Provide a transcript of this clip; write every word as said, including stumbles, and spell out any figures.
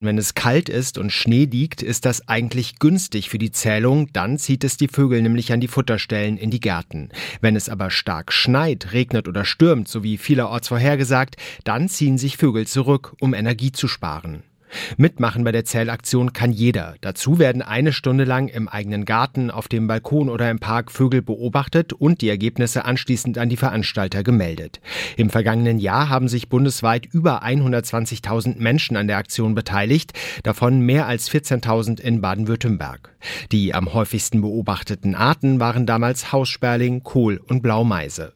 Wenn es kalt ist und Schnee liegt, ist das eigentlich günstig für die Zählung. Dann zieht es die Vögel nämlich an die Futterstellen in die Gärten. Wenn es aber stark schneit, regnet oder stürmt, so wie vielerorts vorhergesagt, dann ziehen sich Vögel zurück, um Energie zu sparen. Mitmachen bei der Zählaktion kann jeder. Dazu werden eine Stunde lang im eigenen Garten, auf dem Balkon oder im Park Vögel beobachtet und die Ergebnisse anschließend an die Veranstalter gemeldet. Im vergangenen Jahr haben sich bundesweit über hundertzwanzigtausend Menschen an der Aktion beteiligt, davon mehr als vierzehntausend in Baden-Württemberg. Die am häufigsten beobachteten Arten waren damals Haussperling, Kohl und Blaumeise.